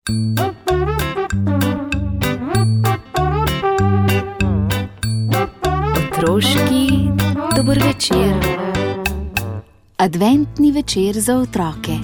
Otroški dober večer. Adventni večer za otroke.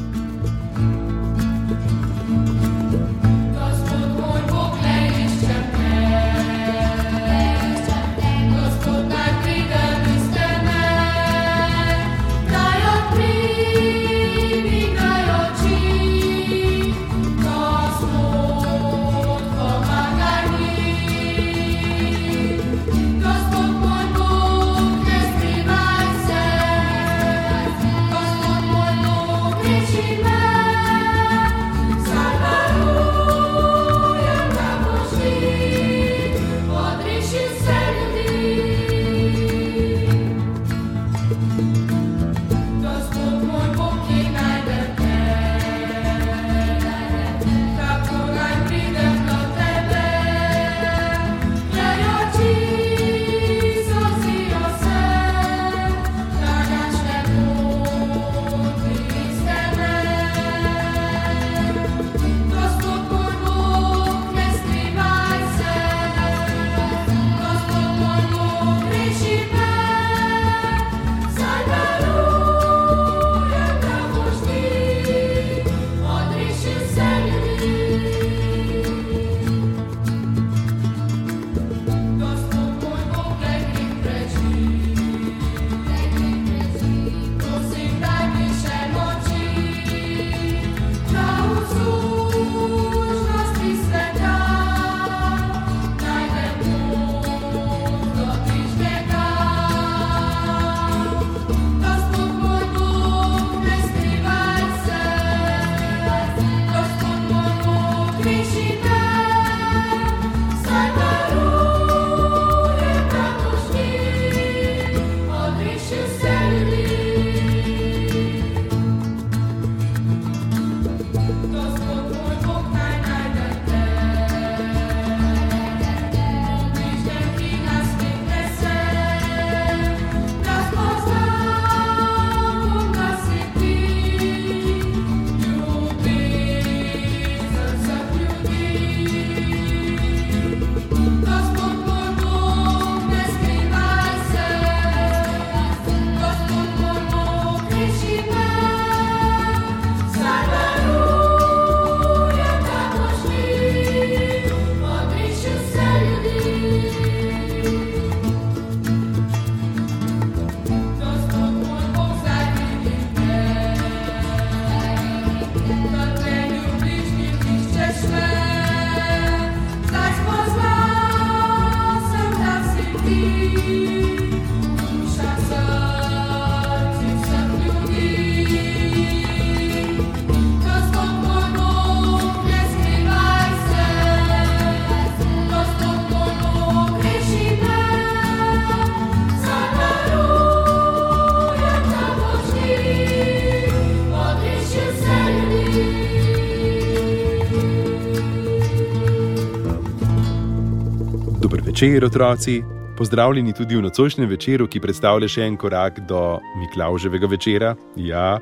Dober večer, otroci! Pozdravljeni tudi v nocojšnjem večeru, ki predstavlja še en korak do Miklavževega večera. Ja,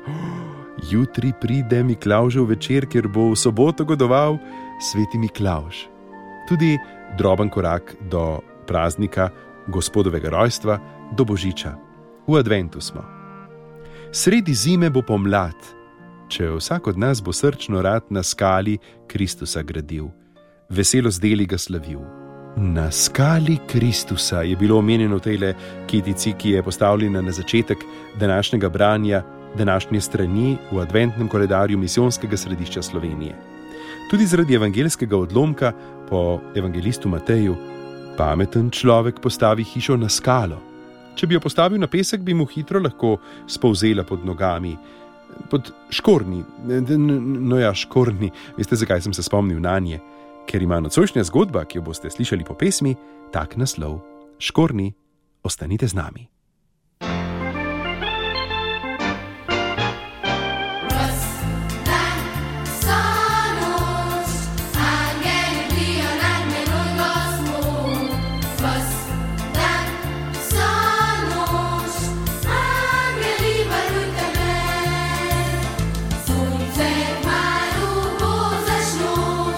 jutri pride Miklavžev večer, kjer bo v soboto godoval sveti Miklavž. Tudi droben korak do praznika Gospodovega rojstva, do Božiča. V adventu smo. Sredi zime bo pomlad, če vsak od nas bo srčno rad na skali Kristusa gradil, veselo z deli ga slavil. Na skali Kristusa je bilo omenjeno v tejle kitici, ki je postavljena na začetek današnjega branja današnje strani v adventnem koledarju Misijonskega središča Slovenije. Tudi zaradi evangeljskega odlomka po evangelistu Mateju, pameten človek postavi hišo na skalo. Če bi jo postavil na pesek, bi mu hitro lahko spolzela pod nogami. Pod škornji, škornji, veste, zakaj sem se spomnil nanje? Ker ima nocojšnja zgodba, ki jo boste slišali po pesmi, tak naslov: Škornji, ostanite z nami. Sunce kmalu bo zašlo,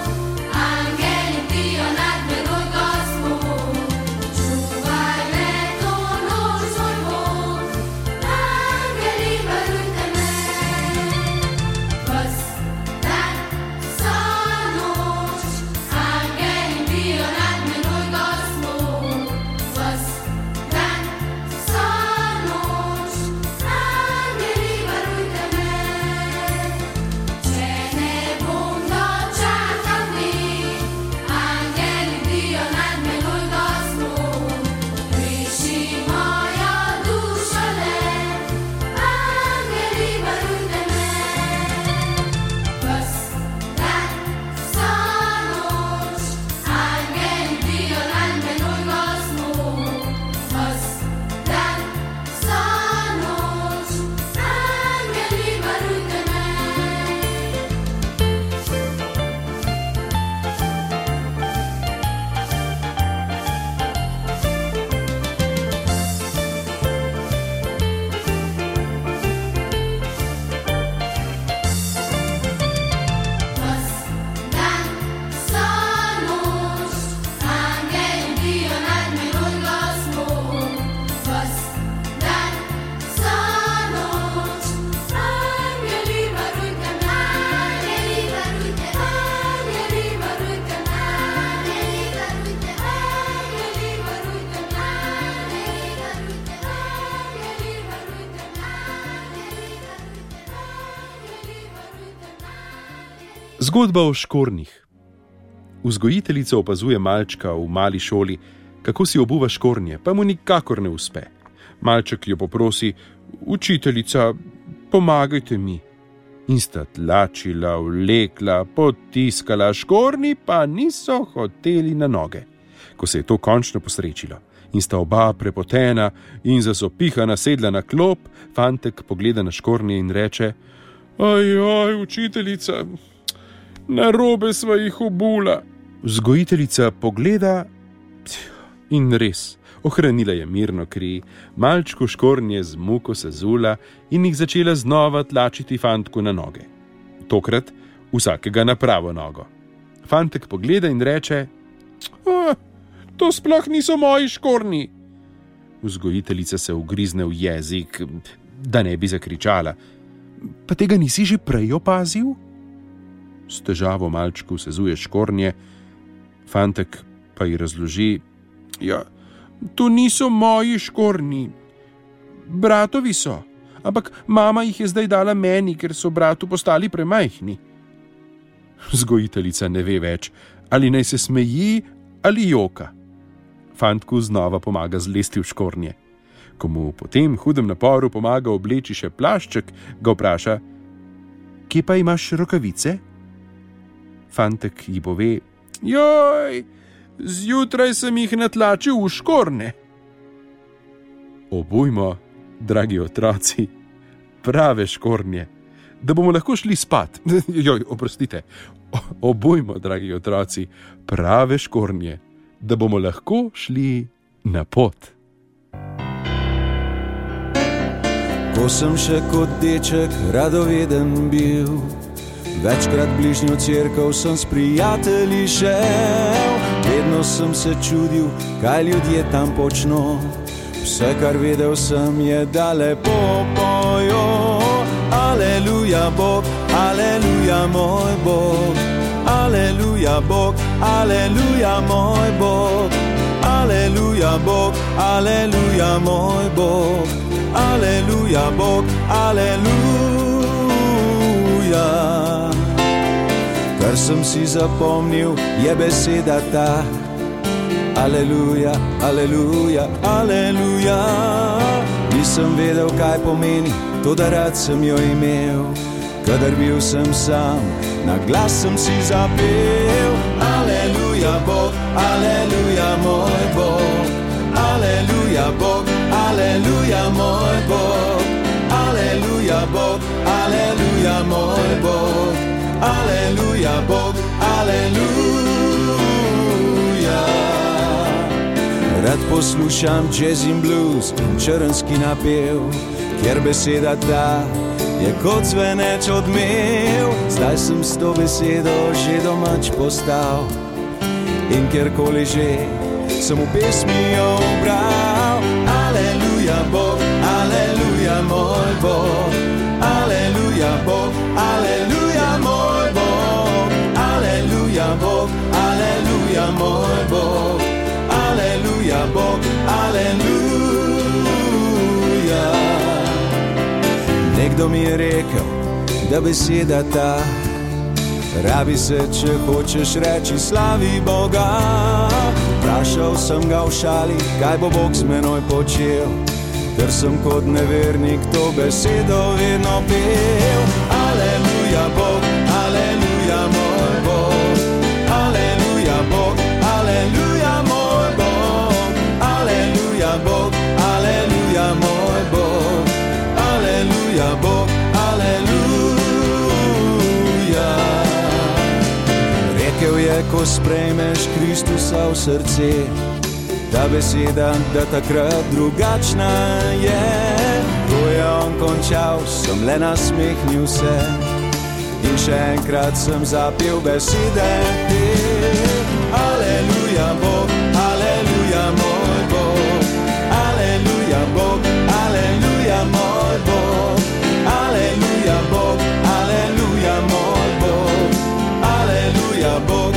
Zgodba o škornjih. Vzgojiteljica opazuje malčka v mali šoli, kako si obuva škornje, pa mu nikakor ne uspe. Malček jo poprosi: učiteljica, pomagajte mi. In sta tlačila, vlekla, potiskala, škornji pa niso hoteli na noge. Ko se je to končno posrečilo in sta oba prepotena in zasopihana sedla na klop, fantek pogleda na škornje in reče: Ajaj, učiteljica, narobe sva jih obula. Vzgojiteljica pogleda in res, ohranila je mirno kri, malčku škornje z muko sezula in jih začela znova tlačiti fantku na noge. Tokrat vsakega na pravo nogo. Fantek pogleda in reče: to sploh niso moji škornji. Vzgojiteljica se ugrizne v jezik, da ne bi zakričala: pa tega nisi že prej opazil? S težavo malčku sezuje škornje, fantek pa ji razloži: ja, to niso moji škornji, bratovi so, ampak mama jih je zdaj dala meni, ker so bratu postali premajhni. Vzgojiteljica ne ve več, ali naj se smeji ali joka. Fantku znova pomaga zlesti v škornje. Ko mu po tem hudem naporu pomaga obleči še plašček, ga vpraša: kje pa imaš rokavice? Fantek ji pove: joj, zjutraj sem jih natlačil v škornje. Obujmo, dragi otroci, prave škornje, da bomo lahko šli spat. Obujmo, dragi otroci, prave škornje, da bomo lahko šli na pot. Ko sem še kot deček radoveden bil, večkrat bližnjo cerkev sem s prijatelji šel. Vedno sem se čudil, kaj ljudje tam počno. Vse, kar vedel sem, je, da lepo pojo. Aleluja Bog, aleluja moj Bog. Aleluja Bog, aleluja moj Bog. Aleluja Bog, aleluja moj Bog. Aleluja Bog, aleluja. Kar sem si zapomnil, je beseda ta: aleluja, aleluja, aleluja. Nisem vedel, kaj pomeni, toda rad sem jo imel. Kadar bil sem sam, na glas sem si zapel: aleluja Bog, aleluja moj Bog. Aleluja Bog, aleluja moj Bog. Aleluja Bog, aleluja moj Bog. Aleluja Bog, aleluja. Rad poslušam jazz in blues in črnski napev, kjer beseda ta je kot zveneč odmev. Zdaj sem s to besedo že domač postal in kjerkoli že sem v pesmijo ubral. Aleluja Bog, aleluja moj Bog. Aleluja Bog, aleluja moj Bog. Aleluja Bog, aleluja moj Bog. Aleluja Bog, aleluja. Nekdo mi je rekel, da beseda ta rabi se, če hočeš reči slavi Boga. Vprašal sem ga v šali, kaj bo Bog z menoj počel, ker sem kot nevernik to besedo vedno pel. Aleluja Bog, aleluja moj Bog. Aleluja Bog, aleluja moj Bog. Aleluja Bog, aleluja moj Bog. Aleluja Bog, aleluja. Rekel je, ko sprejmeš Kristusa v srce, ta beseda, da takrat drugačna je. Ko je on končal, sem le nasmehnil se in še enkrat sem zapel besede te. Aleluja Bog, aleluja moj Bog. Aleluja Bog, aleluja moj Bog. Aleluja Bog, aleluja moj Bog. Aleluja Bog,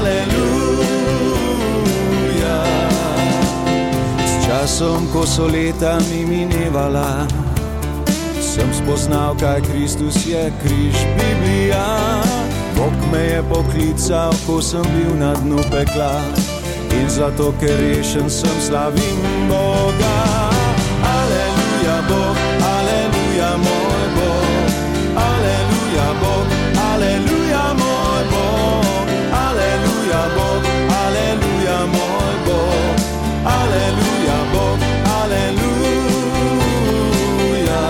aleluja. S časom, ko so leta mi minevala, sem spoznal, kaj Kristus je, križ, Biblija. Bog me je poklical, ko sem bil na dnu pekla. In zato, ker rešen sem, slavim Boga. Aleluja Bog, aleluja moj Bog. Aleluja Bog, aleluja moj Bog. Aleluja Bog, aleluja moj Bog. Aleluja Bog, aleluja.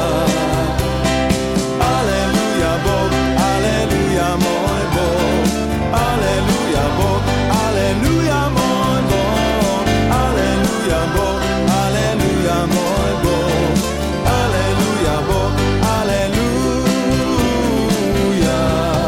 Aleluja Bog, aleluja moj Bog. Aleluja Bog, aleluja moj Bog. Aleluja Bog, aleluja moj Bog. Aleluja Bog, aleluja.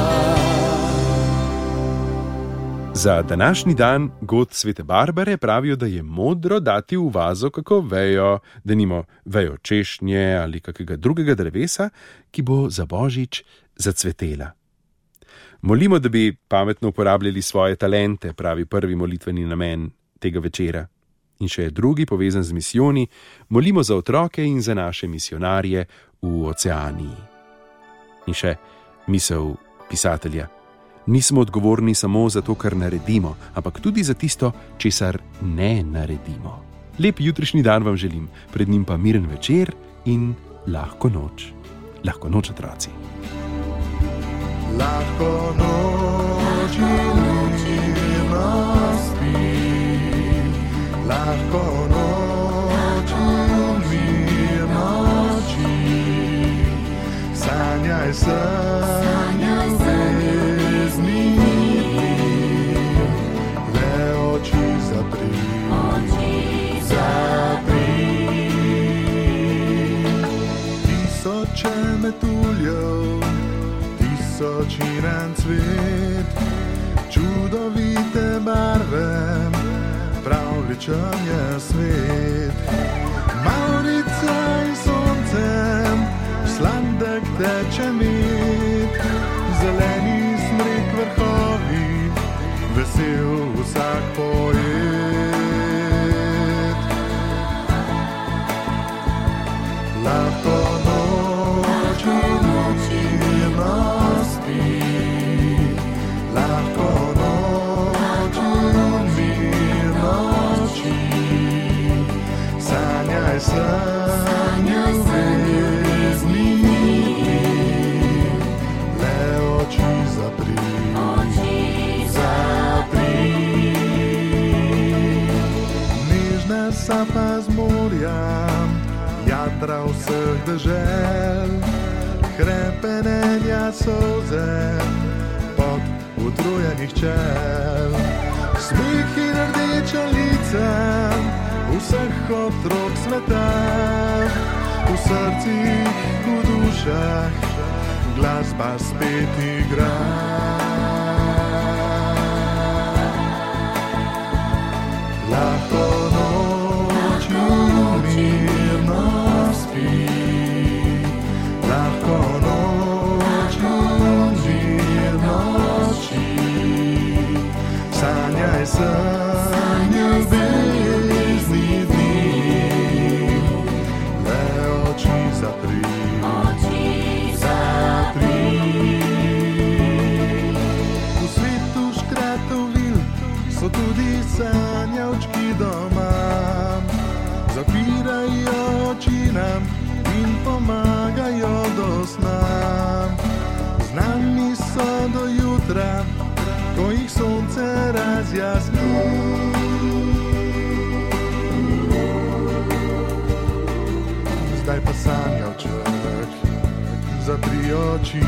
Za današnji dan god svete Barbare pravijo, da je modro dati v vazo kako vejo, denimo vejo češnje ali kakega drugega drevesa, ki bo za božič zacvetela. Molimo, da bi pametno uporabljali svoje talente, pravi prvi molitveni namen tega večera. In še drugi, povezan z misijoni, molimo za otroke in za naše misionarje v Oceaniji. In še misel pisatelja. Nismo odgovorni samo za to, kar naredimo, ampak tudi za tisto, česar ne naredimo. Lep jutrišnji dan vam želim, pred njim pa miren večer in lahko noč. Lahko noč, otroci. Lahko noč in mirno spi, lahko noč in mirno spi. Sanjaj ljubezni, le oči zapri, Tisoče metuljev, tisočiran cvet, čudovite barve, pravličen je svet. Mavrica in soncem, sladek teče med, zeleni smrek vrhovi, vesel vsak poet. Lahko noč in mirno spi, lahko noč in mirno spi. Sanjaj ljubezni, le oči zapri. Nežna sapa z morja, jadra vseh dežel, hrepenenja solze pod utrujenih čel. Smeh in rdeča lica vseh otrok sveta, v srcih, v dušah glasba spet igra. Lahko noč mirno spi, lahko noč mirno spi. Sanjaj ljubezni dni, le oči zapri. V svetu škratov vil so tudi sanjavčki doma, zapirajo oči nam in pomagajo do sna. Z nami so do jutra, ko jih sonce razjasni. Zdaj pa sanjavček zatri oči.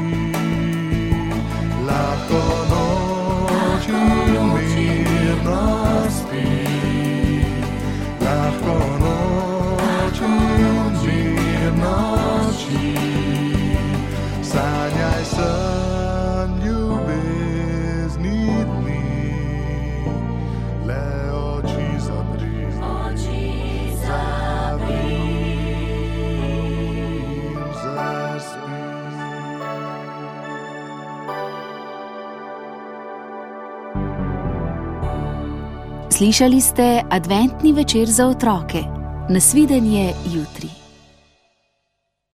Lahko noč in mirno spi, lahko noč in mirno spi. Sanjaj ljubezni dni, le oči zapri. Slišali ste adventni večer za otroke. Nasvidenje jutri.